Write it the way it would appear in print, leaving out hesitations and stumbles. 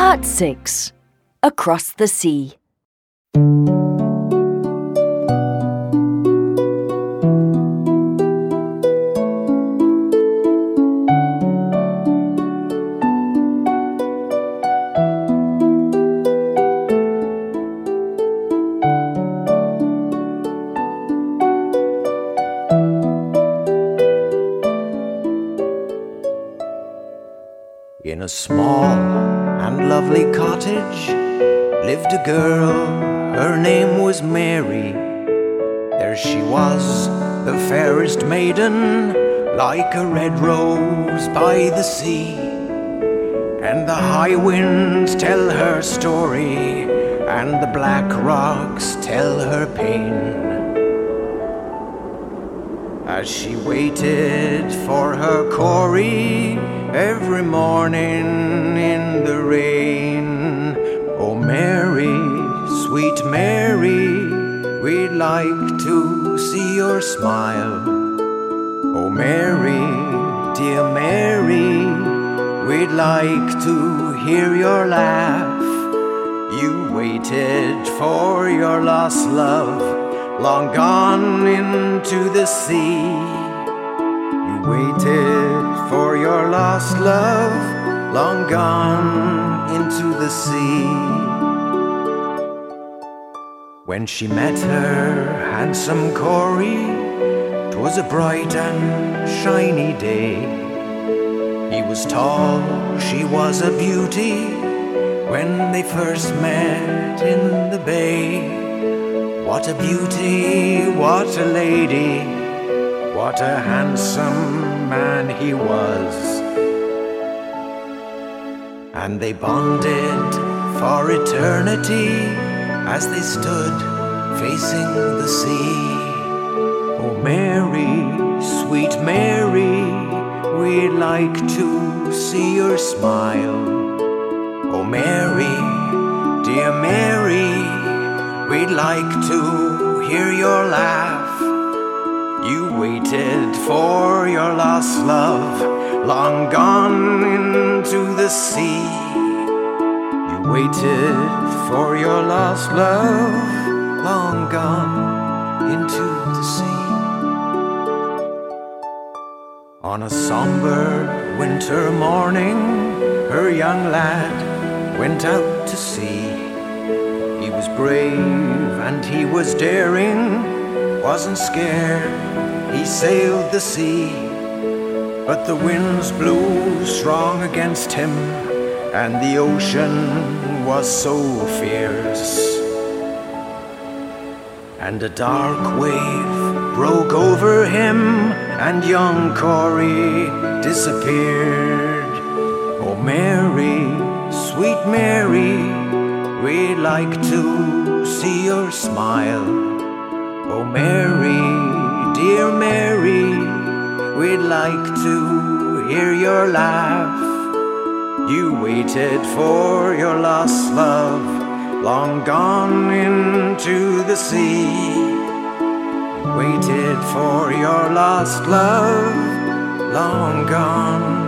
Part 6. Across the Sea. In a small and lovely cottage lived a girl, her name was Mary. There she was, the fairest maiden, like a red rose by the sea. And the high winds tell her story, and the black rocks tell her pain. As she waited for her Corey every morning in the rain. Oh Mary, sweet Mary, we'd like to see your smile. Oh Mary, dear Mary, we'd like to hear your laugh. You waited for your lost love, long gone into the sea. You waited for your lost love, long gone into the sea. When she met her handsome Corey, 'twas a bright and shiny day. He was tall, she was a beauty, when they first met in the bay. What a beauty, what a lady, what a handsome man he was. And they bonded for eternity as they stood facing the sea. Oh Mary, sweet Mary, we'd like to see your smile. Oh Mary, dear Mary, we'd like to hear your laugh. You waited for your lost love, long gone into the sea. You waited for your lost love, long gone into the sea. On a somber winter morning, her young lad went out to sea. He was brave and he was daring, wasn't scared, he sailed the sea. But the winds blew strong against him, and the ocean was so fierce. And a dark wave broke over him, and young Corey disappeared. Oh Mary, sweet Mary, we'd like to see your smile. Oh Mary, dear Mary, we'd like to hear your laugh. You waited for your lost love, long gone into the sea. You waited for your lost love, long gone